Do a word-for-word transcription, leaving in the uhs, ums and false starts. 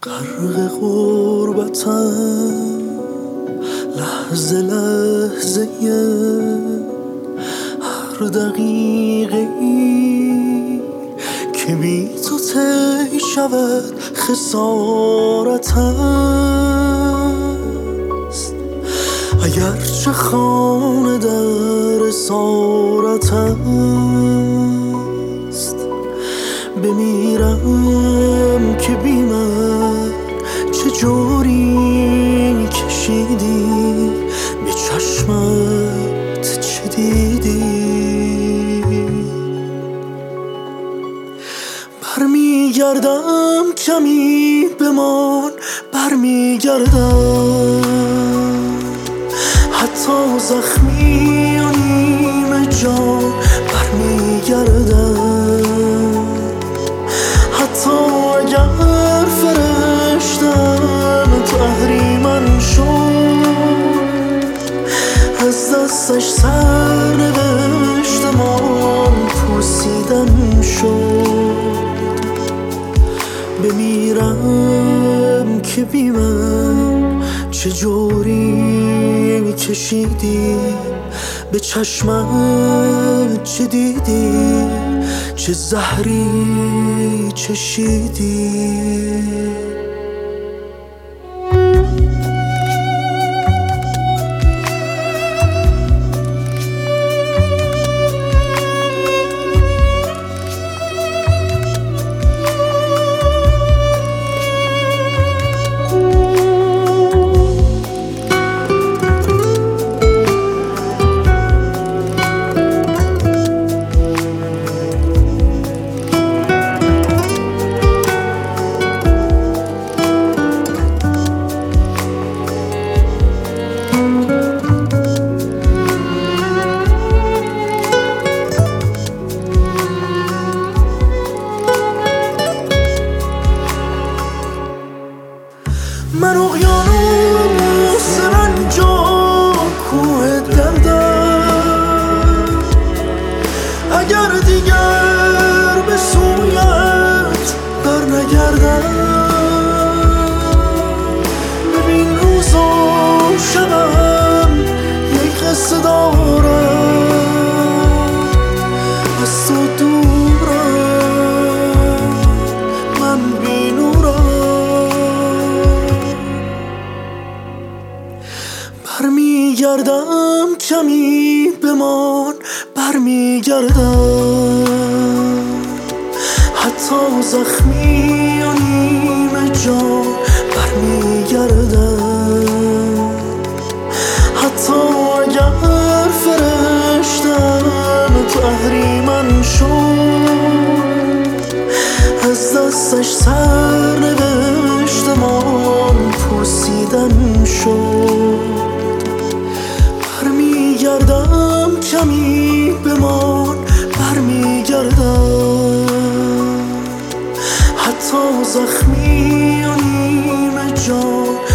غرق غربتم لحظه لحظه هر دقیقه ای که بی تو طی شود خسارت است. اگرچه خانه در اسارت است، بمیرم که بی من چه جوری کشیدی، به چشمت چه دیدی. برمیگردم کمی بمان، برمیگردم حتی زخمی و نیمه جان، برمیگردم حتی اگر فرشتم تو اهریمن شد، از دستش سر نوشتم آن پوسیدن شد. بمیرم که بی من چه جوری کشیدی، به چشمت چه دیدی، چه زهری چشیدی. من اقیانوس رنجا کوه دردم، اگر دیگر به سویت بر نگردم. ببین روز و شبم یک قصه دارم، از تو دورم من بی نورم. برمیگردم کمی بمان، برمیگردم حتی زخمی و نیمه جان، برمیگردم حتی اگر فرشتم تو اهریمن شد، از دستش سر نوشتم آن پوسیدن شد. برمیگردم کمی بمان، برمیگردم حتی زخمی و نیمه جان،